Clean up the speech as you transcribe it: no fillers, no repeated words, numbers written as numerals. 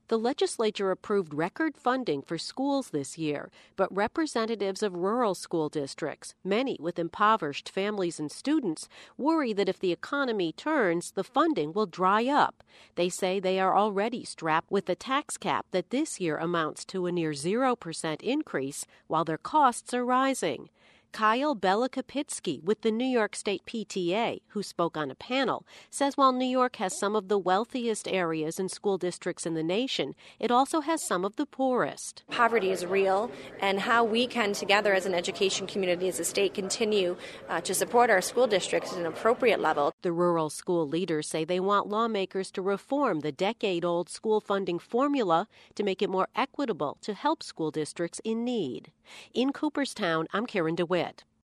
The legislature approved record funding for schools this year, but representatives of rural school districts, many with impoverished families and students, worry that if the economy turns, the funding will dry up. They say they are already strapped with a tax cap that this year amounts to a near 0% increase, while their costs are rising. Kyle Belakapitsky with the New York State PTA, who spoke on a panel, says while New York has some of the wealthiest areas and school districts in the nation, it also has some of the poorest. Poverty is real, and how we can together as an education community, as a state, continue to support our school districts at an appropriate level. The rural school leaders say they want lawmakers to reform the decade-old school funding formula to make it more equitable to help school districts in need. In Cooperstown, I'm Karen DeWitt.